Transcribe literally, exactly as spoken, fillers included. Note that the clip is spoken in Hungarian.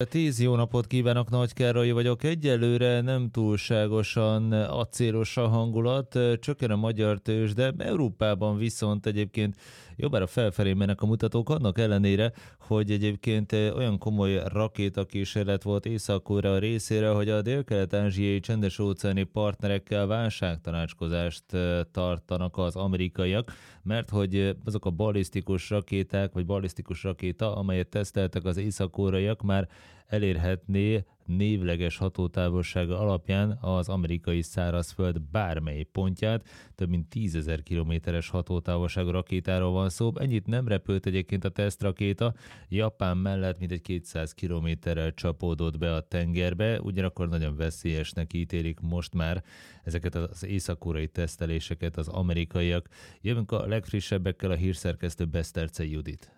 Tíz jó napot kívánok, Nagy Károly vagyok. Egyelőre nem túlságosan acélos a hangulat, csökken a magyar tőzs, de Európában viszont egyébként jobbára felfelé mennek a mutatók, annak ellenére, hogy egyébként olyan komoly rakétakísérlet volt Észak-Korea részéről, hogy a dél-kelet-ázsiai csendes-óceáni partnerekkel válságtanácskozást tartanak az amerikaiak, mert hogy azok a ballisztikus rakéták, vagy ballisztikus rakéta, amelyet teszteltek az észak-koreaiak, már elérhetné névleges hatótávolsága alapján az amerikai szárazföld bármely pontját. Több mint tízezer kilométeres hatótávolságú rakétáról van szó. Ennyit nem repült egyébként a tesztrakéta. Japán mellett mintegy kétszáz kilométerrel csapódott be a tengerbe, ugyanakkor nagyon veszélyesnek ítélik most már ezeket az észak-koreai teszteléseket az amerikaiak. Jövünk a legfrissebbekkel, a hírszerkesztő Beszterce Judit.